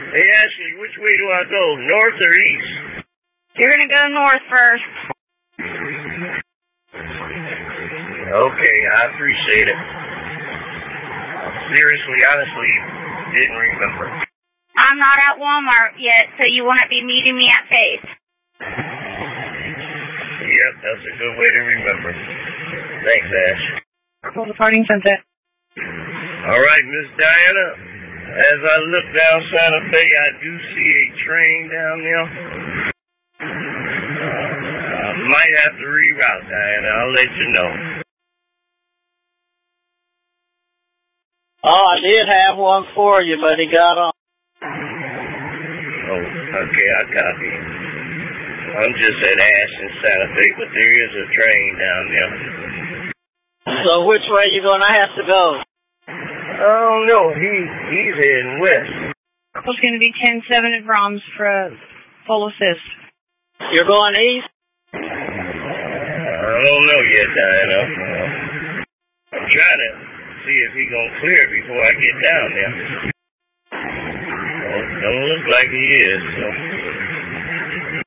Hey, Ashley, which way do I go, north or east? You're going to go north first. Okay, I appreciate it. Seriously, honestly, didn't remember. I'm not at Walmart yet, so you won't be meeting me at Faith. Yep, that's a good way to remember. Thanks, Ash. Call the parting center. All right, Miss Diana. As I look down Santa Fe, I do see a train down there. I might have to reroute, Diana. I'll let you know. Oh, I did have one for you, but he got on. Oh, okay, I copy. I'm just at Ash in Santa Fe, but there is a train down there. So which way you gonna have to go? I don't know. He's heading west. It's going to be 10-7 at Brahms for a full assist. You're going east? I don't know yet, Diana. I'm trying to see if he's gonna clear it before I get down there. Well, don't look like he is. So.